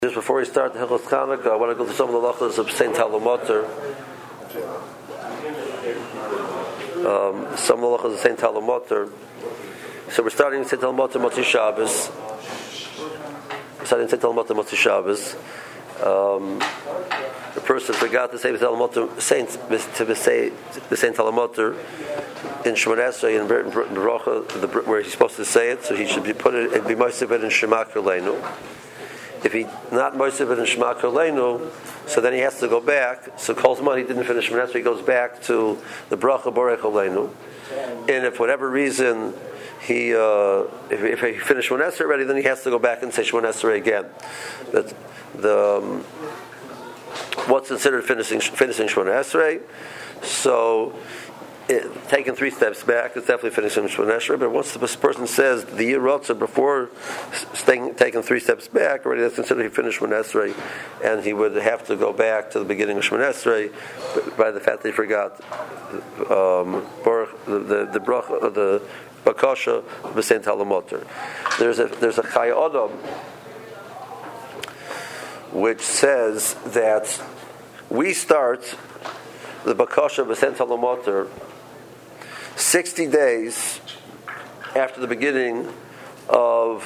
Just before we start the Hilchos Chanukah, I want to go through some of the halachos of Saint Talamoter. Some of the halachos of Saint Talamoter. So we're starting Saint Talamoter Motzi Shabbos. The person forgot to say Saint Talamoter in Shemona Esrei in Bracha, where he's supposed to say it. So he should be put it and be most of it in Shema Kerleinu. If he not most of it in Shema Kerleinu, so then he has to go back. So Kol Zman he didn't finish Shemona Esrei, he goes back to the Bracha Borei Choleinu. And if for whatever reason he if he finished Shemona Esrei already, then he has to go back and say Shemona Esrei again. But what's considered finishing Shemona Esrei? So taking 3 steps back, it's definitely finishing Shemona Esrei. But once the person says the year Rotza before taking 3 steps back, already that's considered he finished Shemona Esrei, and he would have to go back to the beginning of Shemona Esrei by the fact that he forgot the bracha, the bakasha of Saint Talamoter. There's a Chai Adam which says that we start the bakasha of Saint Talamoter 60 days after the beginning of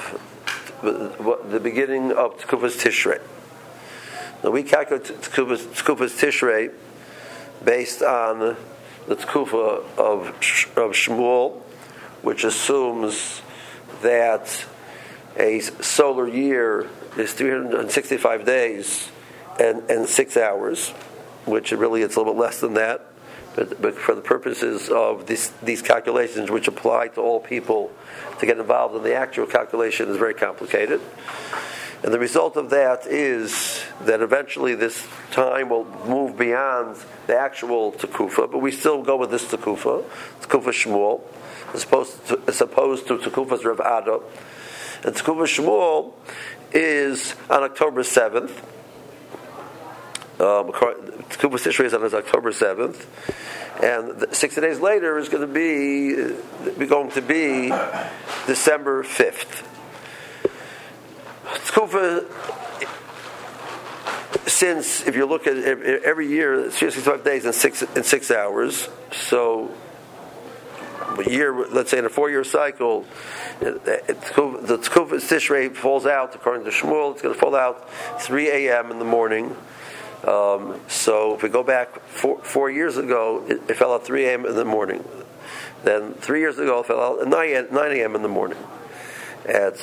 Tekufas Tishrei. Now we calculate Tekufas Tishrei based on the Tekufa of Shmuel, which assumes that a solar year is 365 days and 6 hours, which really it's a little bit less than that. But for the purposes of these calculations, which apply to all people, to get involved in the actual calculation is very complicated. And the result of that is that eventually this time will move beyond the actual Tekufa, but we still go with this Tekufa Shmuel, as opposed to Tekufas Rav Ada. And Tekufa Shmuel is on October 7th. Tekufas Tishrei is on October 7th, and 60 days later is going to be December 5th. Tekufa, since if you look at every year, it's 365 days and 6 hours. So a year, let's say in a 4-year cycle, the Tekufas Tishrei falls out according to Shmuel. It's going to fall out 3 a.m. in the morning. So if we go back 4 years ago, it fell out 3 a.m. in the morning. Then 3 years ago, it fell out at 9 a.m. in the morning. At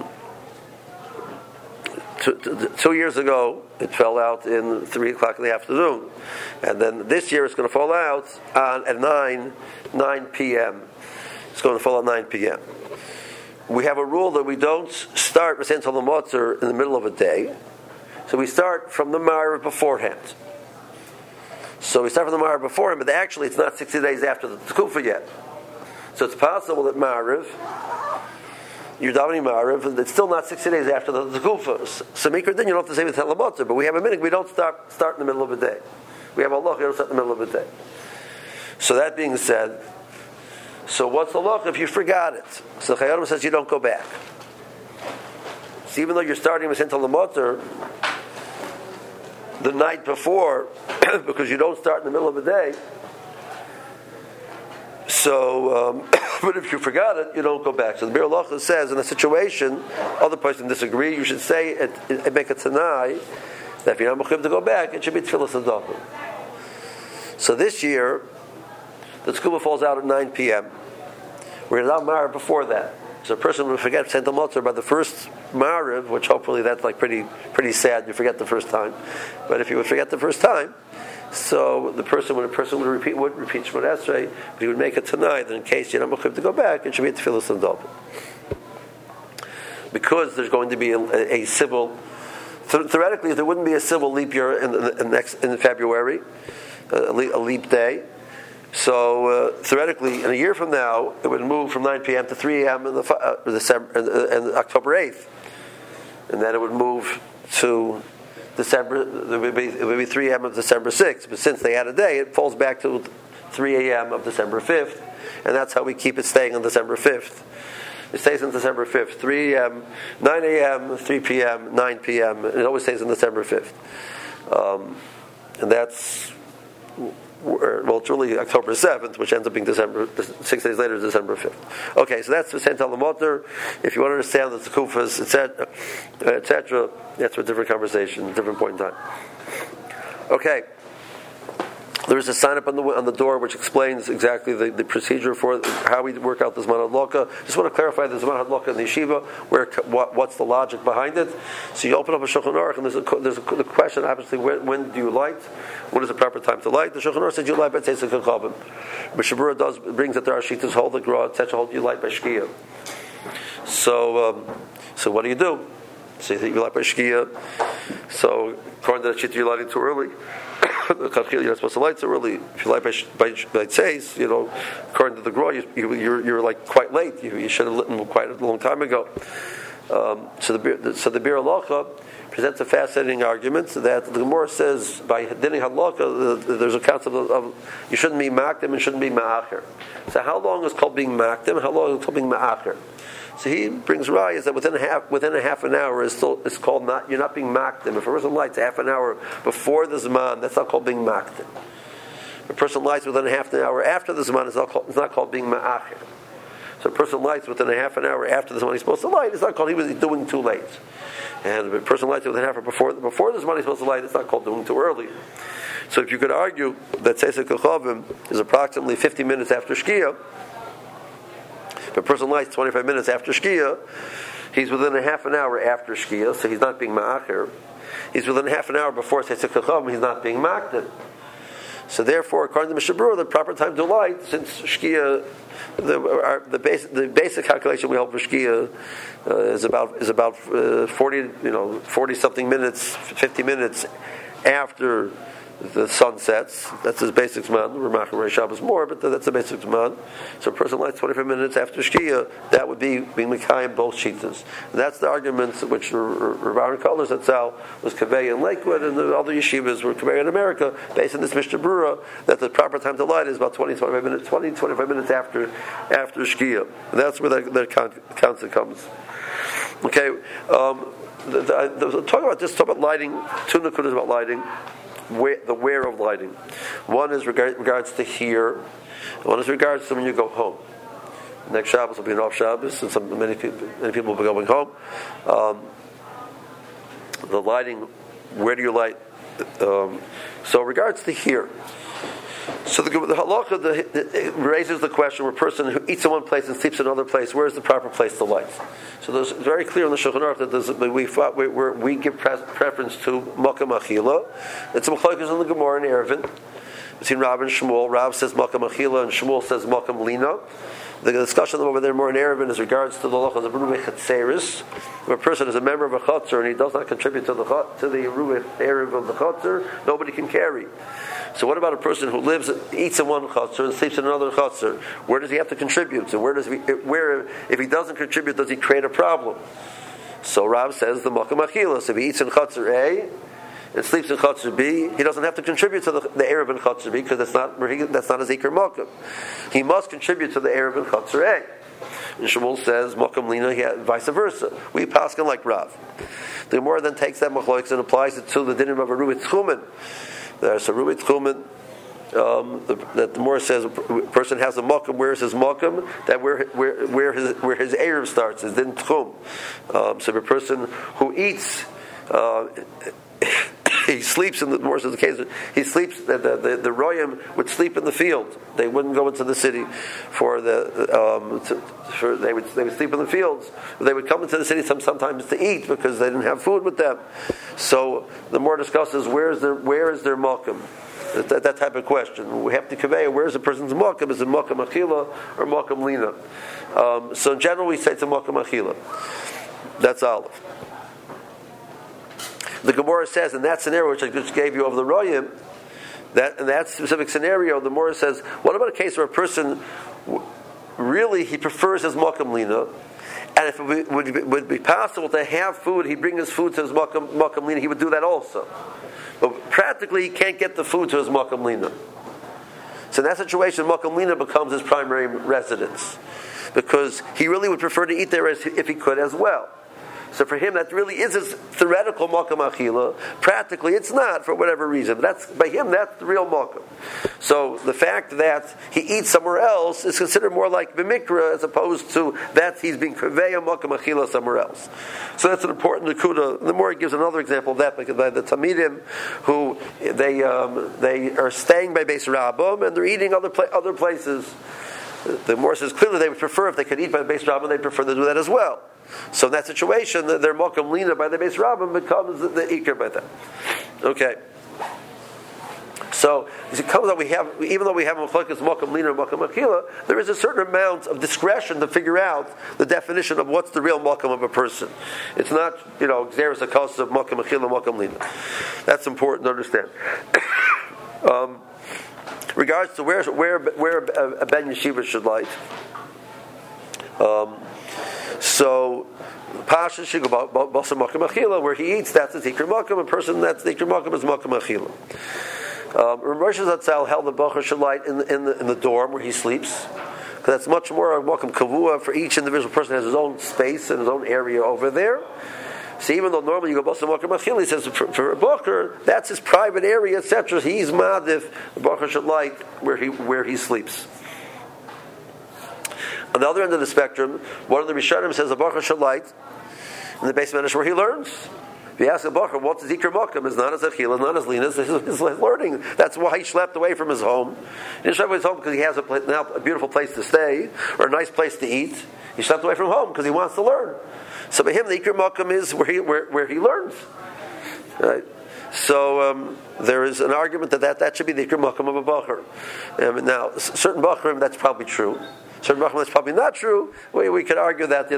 2 years ago, it fell out in 3 o'clock in the afternoon. And then this year, it's going to fall out at 9 p.m. It's going to fall at 9 p.m. We have a rule that we don't start with Saint Talamoter in the middle of a day. So we start from the Ma'ariv beforehand. So we start from the Ma'ariv beforehand, but actually it's not 60 days after the Tekufa yet. So it's possible that Ma'ariv, you're davening Ma'ariv, and it's still not 60 days after the Tekufa. So Mikra then you don't have to say with Talamoter, but we have a minute, we don't start in the middle of a day. We have Allah, we don't start in the middle of a day. So that being said, so what's the look if you forgot it? So Chai Adam says you don't go back. So even though you're starting with Saint Talamoter the night before, because you don't start in the middle of the day. So, but if you forgot it, you don't go back. So the Bir Halacha says, in a situation, other person disagree, you should say, make a tanai, that if you're not mechuyev to go back, it should be Tfilas Hadachim. So this year, the Tekufa falls out at 9 p.m. We're not Ma'ariv before that. So a person would forget Saint Talamoter by the first Ma'ariv, which hopefully that's like pretty sad. You forget the first time, but if you would forget the first time, so the person would repeat Shemona Esrei, but he would make it tonight. That in case you're not mechuyev to go back, it should be Tfilas Hadachim. Because there's going to be a civil. Theoretically, there wouldn't be a civil leap year in February, a leap day. So theoretically, in a year from now, it would move from 9 p.m. to 3 a.m. in October 8th, and then it would move to December. It would be 3 a.m. of December 6th. But since they had a day, it falls back to 3 a.m. of December 5th, and that's how we keep it staying on December 5th. it stays on December 5th, 3 a.m., 9 a.m., 3 p.m., 9 p.m., and it always stays on December 5th. And that's, well, it's really October 7th, which ends up being December, 6 days later, December 5th. Okay, so that's the Saint Alamotter. If you want to understand the Tekufas, etc., that's a different conversation, different point in time. Okay. There is a sign up on the door which explains exactly the procedure for how we work out the Zman Hadlaka. Just want to clarify the Zman Hadlaka in the yeshiva, what's the logic behind it. So you open up a Shulchan Aruch, and there's the question, obviously, when do you light? What is the proper time to light? The Shulchan Aruch says you light by Tzeitzah Kachavim. Mishabura brings that there are Shittas hold the Gra, etc. hold you light by Shkia. So what do you do? So you think you light by Shkia. So according to that Shittas, you're lighting too early. You're not supposed to light so early. If you light by tzeis, according to the Gra, you're like quite late. You should have lit them quite a long time ago. So the Bir Halacha presents a fascinating argument that the Gemara says by Dini Halacha there's a concept of you shouldn't be makdim and shouldn't be ma'acher. So how long is called being makdim? How long is called being ma'acher? So he brings rayas that within a half an hour it's called not, you're not being makdim. If a person lights a half an hour before the zman, that's not called being makdim. If a person lights within a half an hour after the zman, it's not called being ma'acher. So a person lights within a half an hour after the zman he's supposed to light, it's not called he was doing too late. And if a person lights within a half an hour before the zman he's supposed to light, it's not called doing too early. So if you could argue that Tzeitzah Kachavim is approximately 50 minutes after Shkia, if a person lights 25 minutes after Shkia, he's within a half an hour after Shkia, so he's not being ma'acher. He's within a half an hour before Tzeitzah Kachavim, he's not being makdim. So therefore, according to Mishabura, the proper time to light, since Shkia, the basic calculation we hold for Shkia is about 40 something minutes, 50 minutes after the sun sets. That's his basic zman. Ramach and Reish Shabbos more, but that's the basic zman. So a person lights 25 minutes after Shkia, that would be being Mekayim both Shitas. And that's the arguments which Rav Aaron Kotler Zatzal was Kaveh in Lakewood, and the other yeshivas were Kaveh in America, based on this Mishnah Berurah, that the proper time to light is about 20-25 minutes after Shkia. And that's where that concept comes. Okay, talk about lighting. Two nakudas about lighting. The where of lighting. One is regards to here. One is regards to when you go home. Next Shabbos will be an off Shabbos, and many people will be going home. The lighting, where do you light? So regards to here. So the halacha it raises the question: where a person who eats in one place and sleeps in another place, where is the proper place to light? So there's very clear in the Shulchan Aruch that we give preference to makam achila. It's a machlokes in the Gemara in Eruvin between Rav and Shmuel. Rav says makam achila and Shmuel says makam lina. The discussion over there more in Eruvin is regards to the halacha of Ruach Chatzeris. If a person is a member of a chatzar and he does not contribute to the Ruach Erev of the chatzar, nobody can carry. So what about a person who eats in one chutzner and sleeps in another chutzner? Where does he have to contribute? So if he doesn't contribute, does he create a problem? So Rav says the makam achilas. If he eats in chutzner A and sleeps in chutzner B, he doesn't have to contribute to the Erev in chutzner B because that's not his ikar makam. He must contribute to the Erev in chutzner A. And Shmuel says makam lina, vice versa. We paskin like Rav. The Gemara then takes that machlokes and applies it to the dinim of a ruit tchumen. There's a Ruit Tchumen that the Gemara says a person has a makam. Where is his makam? That where his erev starts is in Tchum. So if a person who eats, he sleeps in the more so the case. He sleeps. The royim would sleep in the field. They wouldn't go into the city they would sleep in the fields. They would come into the city sometimes to eat because they didn't have food with them. So the more discusses where is their makam? That type of question. We have to convey where is a person's makam? Is it makam achila or makam lina? So in general, we say it's a makam achila. That's Aleph. The Gemara says in that scenario, which I just gave you of the royim, that in that specific scenario, the Gemara says, what about a case where a person really he prefers his makam lina, and if it would be possible to have food, he'd bring his food to his makam lina, he would do that also. But practically, he can't get the food to his makam lina. So in that situation, makam lina becomes his primary residence. because he really would prefer to eat there if he could as well. So for him, that really is his theoretical Makam Achila. Practically, it's not, for whatever reason. But by him, that's the real Makam. So the fact that he eats somewhere else is considered more like B'mikra, as opposed to that he's being Kaveya Makam Achila somewhere else. So that's an important Nakuda. The more he gives another example of that, because by the Tamidim, who they are staying by Beis Rabbim, and they're eating other places. The more says clearly they would prefer, if they could eat by the Beis Rabbim, they'd prefer to do that as well. So in that situation, their Mokam Lina by the Beis Rabbim becomes the Iker by them. Okay. So it comes out even though we have Mokam Lina and Mokam Achila, there is a certain amount of discretion to figure out the definition of what's the real Mokam of a person. It's not, Xeris Akos of Mokam Achila, Mokam Lina. That's important to understand. Regards to where a ben yeshiva should light. So Pasha should go about Basa Makam Achila, where he eats. That's the Tikr Makam. A person that's the Tikr Makam is Makam Achila. Rosh Zatzal held the Bachar should light in the dorm where he sleeps, because that's much more a Makam Kavua. For each individual person has his own space and his own area over there. So even though normally you go Basa Makam Achila, he says for a Bachar, that's his private area, etc. He's Madif. The Bachar should light where he sleeps. On the other end of the spectrum, one of the Rishonim says the Bachar should light in the Beis Medrash where he learns. If you ask a Bachar, what's his Ikar Makam? It's not his Achila, not his Lina, it's his learning. That's why he slept away from his home. He didn't sleep away from his home because he has a beautiful place to stay, or a nice place to eat. He slept away from home because he wants to learn. So by him, the Ikar Makam is where he learns. Right? So there is an argument that should be the Ikar Makam of a Bachar. Now, certain Bacharim, that's probably true. Certain Bachar, that's probably not true. We could argue that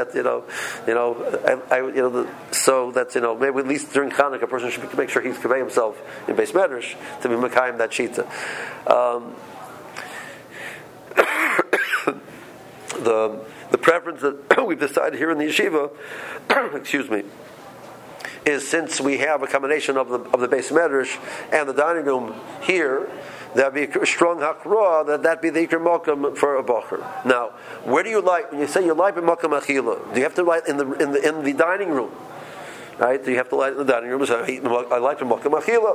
so that's maybe at least during Chanukah a person should make sure he's convey himself in Beis Medrash to be Mekayim that shita. The preference that we've decided here in the yeshiva, excuse me, is since we have a combination of the Beis Medrash and the dining room here, that'd be a strong hakra that'd be the Ikar Makam for a Bachar. Now, where do you light? When you say you light in Makam Achila, do you have to light in the dining room? Right? Do you have to light in the dining room? So I light in Makam Achila.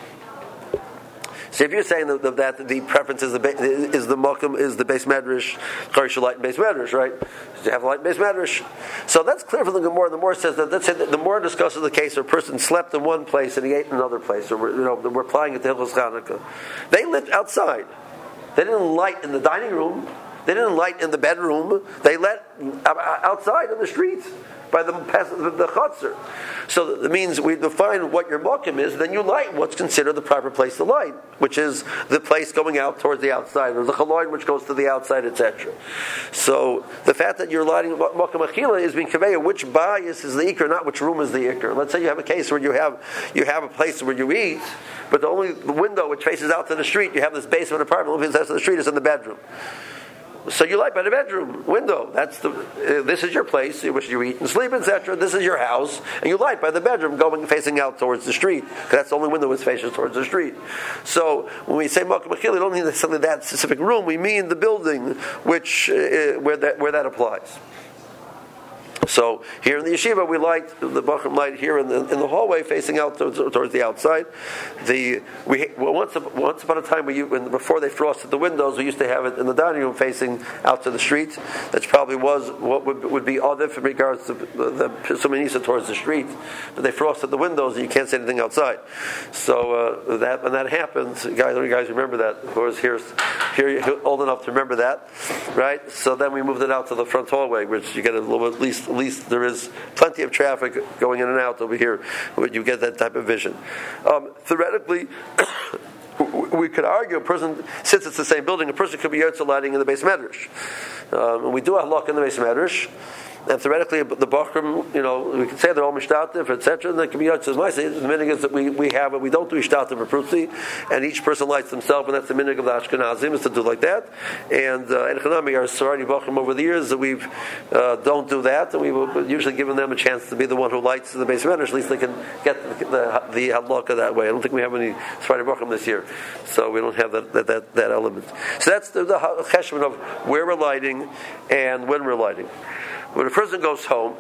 So if you're saying that the preference is the Makam is the Beis Medrash, you should light in Beis Medrash, right? You have to light in Beis Medrash. So that's clear from the Gemara. The Gemara says that the Gemara discusses the case where a person slept in one place and he ate in another place, or we're applying it to Hilchos Chanukah. They lit outside. They didn't light in the dining room. They didn't light in the bedroom. They lit outside in the streets by the chutzner. So that means we define what your makom is, then you light what's considered the proper place to light, which is the place going out towards the outside. There's a chaloin which goes to the outside, etc. So the fact that you're lighting makom achila is being conveyed which bias is the ikr, not which room is the ikr. Let's say you have a case where you have a place where you eat, but the window which faces out to the street, you have this basement apartment, which faces to the street is in the bedroom. So you light by the bedroom window. This is your place, which you eat and sleep, etc. This is your house, and you light by the bedroom, facing out towards the street, because that's the only window which faces towards the street. So when we say makom achila, we don't mean necessarily that specific room. We mean the building, which where that applies. So here in the yeshiva, we light the bachrim light here in the hallway, facing out towards the outside. Once upon a time, before they frosted the windows, we used to have it in the dining room, facing out to the street. That probably was what would be odif in regards to the Suminisa towards the street. But they frosted the windows, and you can't see anything outside. So when that happens, guys remember that. Of course, here you're old enough to remember that, right? So then we moved it out to the front hallway, which you get a little bit at least there is plenty of traffic going in and out over here. You get that type of vision. Theoretically, we could argue a person, since it's the same building, a person could be yotze lighting in the Beis Medrash. And we do a halakha in the Beis Medrash and theoretically the Bachrim, we can say they're all Mishtativ, etc. And the community says, the minhag is that we have it, we don't do Ishtativ or Prutzi, and each person lights themselves, and that's the minhag of the Ashkenazim, is to do like that. And Chanami, our Sarati Bachrim over the years, that we've don't do that, and we've usually given them a chance to be the one who lights the base of at least they can get the halakha that way. I don't think we have any Sarati Bachrim this year, so we don't have that element. So that's the cheshbon of where we're lighting and when we're lighting. When a person goes home,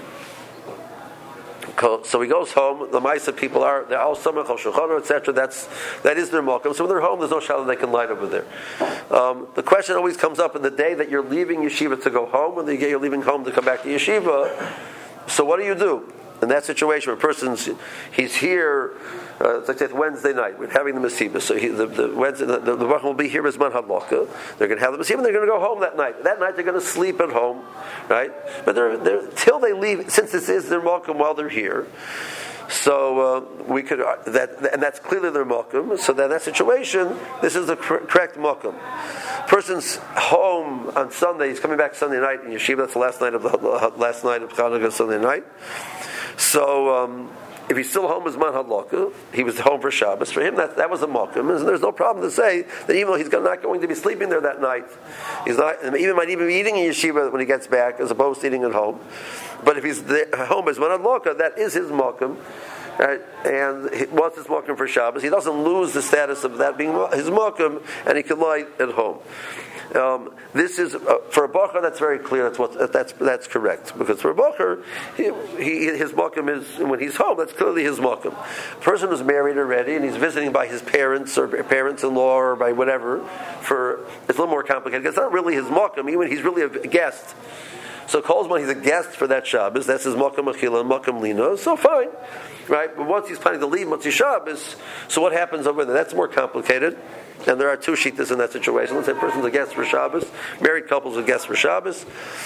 so he goes home, the Maisa people they're all Samach, Shulchan, etc. That is their malkum. So when they're home, there's no shalom they can light over there. The question always comes up in the day that you're leaving yeshiva to go home, and the day you're leaving home to come back to yeshiva. So what do? In that situation, where he's here, let's say it's Wednesday night, we're having the Mesiba, so the Wednesday, the Bachrim will be here as Man Hadlaka. They're going to have the Mesiba, and they're going to go home that night. That night they're going to sleep at home, right? But they're till they leave, since this is their Malkum while they're here, so we could and that's clearly their Malkum. So then in that situation, this is the correct Malkum. Person's home on Sunday, he's coming back Sunday night in yeshiva. That's the last night of Chanukah, Sunday night. So if he's still home as Man Hadlaka, he was home for Shabbos. For him, that was a malkum, and there's no problem to say that even though he's not going to be sleeping there that night, he's not might even be eating in yeshiva when he gets back, as opposed to eating at home. But if he's home as Man Hadlaka, that is his malkum. And once it's malkum for Shabbos, he doesn't lose the status of that being his malkum, and he can light at home. This is for a bacher. That's very clear. That's correct, because for a bacher, his malkum is when he's home. That's clearly his malkum. A person who's married already and he's visiting by his parents or parents-in-law or by whatever, it's a little more complicated. It's not really his malkum. Even he's really a guest. So Kolzman, he's a guest for that Shabbos. That's his malkum achila and malkum lina. So fine, right? But once he's planning to leave Motzi Shabbos, so what happens over there? That's more complicated. And there are two shittas in that situation. Let's say a person's a guest for Shabbos, married couples are guests for Shabbos.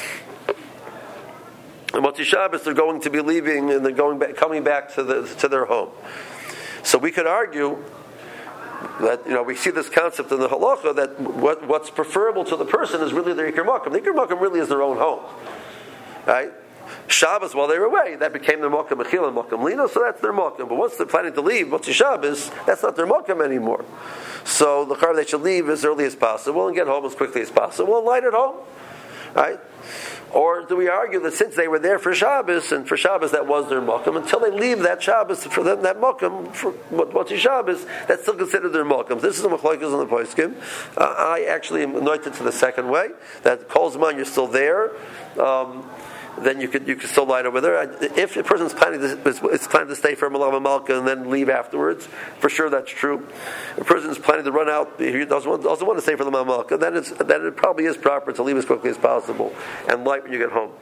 And Motzi Shabbos, they're going to be leaving and they're coming back to their home. So we could argue that we see this concept in the halacha that what's preferable to the person is really their ikar makom. The ikar makom really is their own home, right? Shabbos, while they were away, that became their makom mechila and makom lino, so that's their makom. But once they're planning to leave, Motzi Shabbos, that's not their makom anymore. So the car they should leave as early as possible and get home as quickly as possible and light at home, right? Or do we argue that since they were there for Shabbos, and for Shabbos that was their makom, until they leave that Shabbos for them, that makom, for Motzi Shabbos, that's still considered their makom. This is a machlokes on the poskim. I actually am anointed to the second way, that Kol Zman, you're still there, then you could still light over there. If a person's planning to stay for Malava Malka and then leave afterwards, for sure that's true. If a person's planning to run out, he doesn't want to stay for the Malka, then it probably is proper to leave as quickly as possible and light when you get home.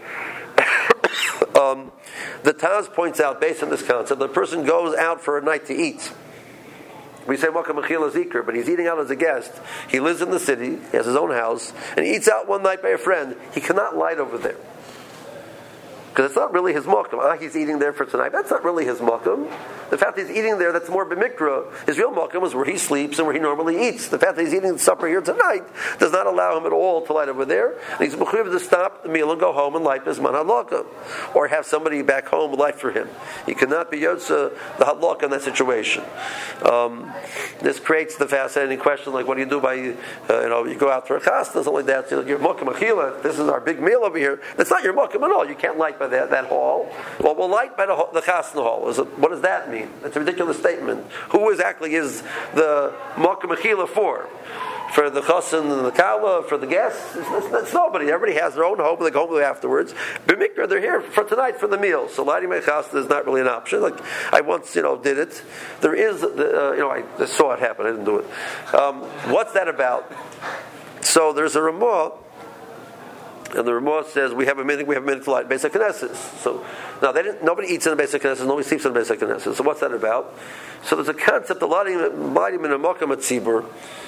The Taz points out, based on this concept, the person goes out for a night to eat. We say Makam Mechila Zikr, but he's eating out as a guest. He lives in the city, he has his own house, and he eats out one night by a friend. He cannot light over there, because it's not really his makom. He's eating there for tonight. That's not really his makom. The fact that he's eating there, that's more b'mikra. His real makom is where he sleeps and where he normally eats. The fact that he's eating supper here tonight does not allow him at all to light over there. And he's mechuyev to stop the meal and go home and light his man hadlaka, or have somebody back home light for him. He cannot be yotza the hadlaka in that situation. This creates the fascinating question, like what do you do by you go out for a chasna, something like that. Your makom achila. This is our big meal over here. That's not your makom at all. You can't light by that hall. Well, we'll light by the chasna hall. What does that mean? That's a ridiculous statement. Who exactly is the makom achila for? For the chassan and the kala, for the guests? It's nobody. Everybody has their own home. They go home afterwards. B'mikra, they're here for tonight for the meal. So lighting my chasna is not really an option. Like I once, did it. There is, I saw it happen. I didn't do it. What's that about? So there's a Ramah. And the Ramah says we have a minute to light Beis HaKnesses. So now nobody eats in the Beis HaKnesses, nobody sleeps in the Beis HaKnesses. So what's that about? So there's a concept of lighting in a makam at tzibur.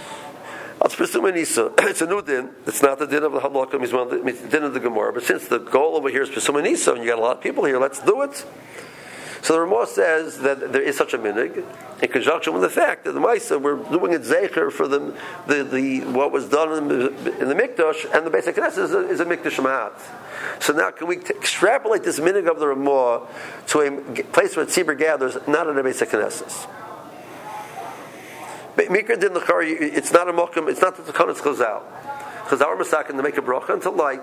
It's a new din. It's not the din of the halakha, it's the din of the Gemara. But since the goal over here is Pesum Nisa, and you got a lot of people here, let's do it. So the Ramah says that there is such a minig in conjunction with the fact that the Maisa we're doing it zecher for the what was done in the Mikdash, and the basic Knesset is a Mikdash Ma'at. So now, can we extrapolate this minig of the Ramah to a place where tzibur gathers, not in a basic Knesset? Mikra din l'chari, it's not a mokum, it's not the Takanas Chazal. Chazal are masakin to make a bracha and to light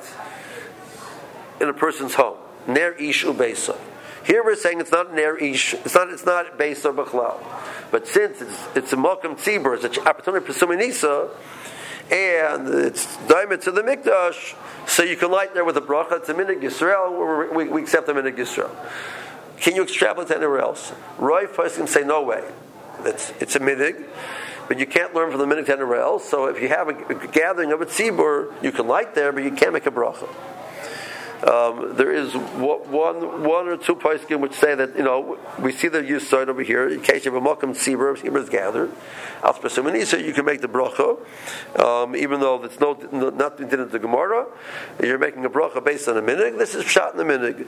in a person's home. Ner ish ubeisa. Here we're saying it's not ner ish, it's not beisa b'chlal. But since it's a mokum tzibur, it's an opportunity for Pesumei Nisa, and it's diamond to the mikdash, so you can light there with a bracha. It's a minig Yisrael. We accept the minig Yisrael. Can you extrapolate to anywhere else? Roy first can say no way. It's a minig, but you can't learn from the minig to anywhere else. So if you have a gathering of a tzibur, you can light there, but you can't make a bracha. There is one or two poskim which say that we see the use sign over here in case you have a makam tzibur is gathered. Al Pesumei Nisa, you can make the bracha, even though it's not did in the Gemara. You're making a bracha based on a minig. This is shot in the minig.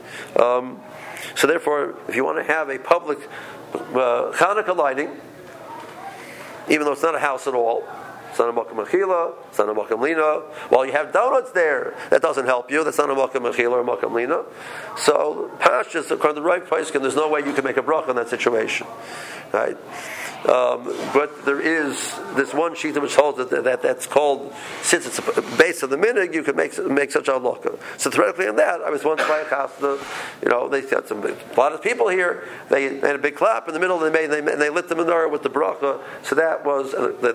So therefore, if you want to have a public Chanukah lighting, even though it's not a house at all, it's not a makam mechila, it's not a makam lina. While you have donuts there, that doesn't help you. That's not a makam mechila or makam lina. So pashas, according to the right poskim, there's no way you can make a bracha in that situation, right? But there is this one sheet which holds that's called, since it's based on the minig, you can make such a halakha. So theoretically, in that, I was once by a chasna. They got a lot of people here. They made a big clap in the middle. They lit the menorah with the bracha. So that was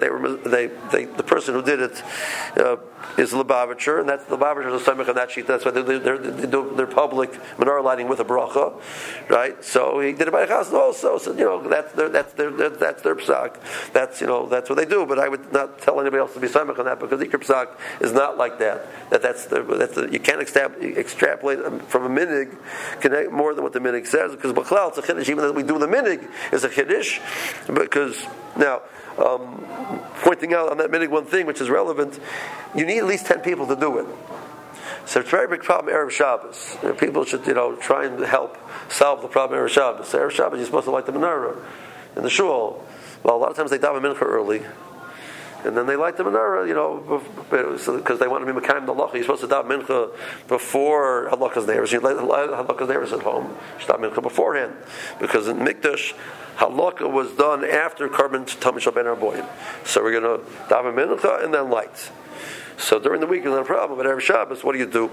the person who did it is Lubavitcher, and that's Lubavitcher is a samech on that sheet. That's why they do their public menorah lighting with a bracha, right? So he did it by a chasna also. So that's their psak. That's what they do. But I would not tell anybody else to be samech on that because the ikar psak is not like that. You can't extrapolate from a minig more than what the minig says because b'chlal it's a chiddush. Even though we do the minig is a chiddush because now. Pointing out on that minig one thing which is relevant, you need at least 10 people to do it. So it's a very big problem Erev Shabbos. People should try and help solve the problem Erev Shabbos. Erev Shabbos you're supposed to light the menorah in the shul. Well, a lot of times they daven mincha early, and then they light the menorah, because they want to be mekayim the halacha. You're supposed to daven mincha before halachas neiros. You light halachas neiros at home. You daven mincha beforehand, because in Mikdash halakha was done after Karban Tamid Shel Ben Arboim. So we're going to daven mincha and then light. So during the week is not a problem, but Erev Shabbos, what do? So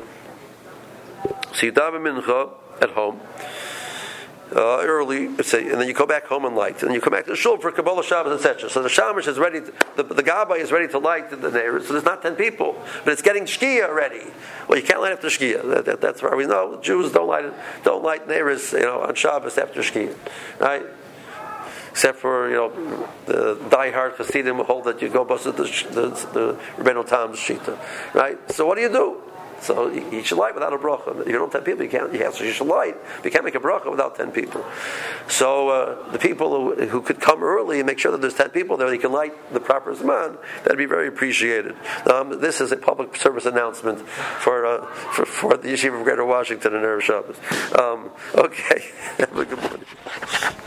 you daven mincha at home. Early, and then you go back home and light, and you come back to the shul for Kabbalah Shabbos, etc. So the shamash is ready. The gabbai is ready to light the neighbors. So there's not 10 people, but it's getting shkia already. Well, you can't light after shkia. That's why we know Jews don't light neighbors, on Shabbos after shkia, right? Except for the diehard Hasidim who hold that you go bust the Rebbeinu Tam's shita, right? So what do? So you should light without a bracha. You don't have 10 people, you can't. So you should light. You can't make a bracha without 10 people. So the people who could come early and make sure that there's 10 people there, they can light the proper zman. That'd be very appreciated. This is a public service announcement for the Yeshiva of Greater Washington and Erev Shabbos. Okay, have a good morning.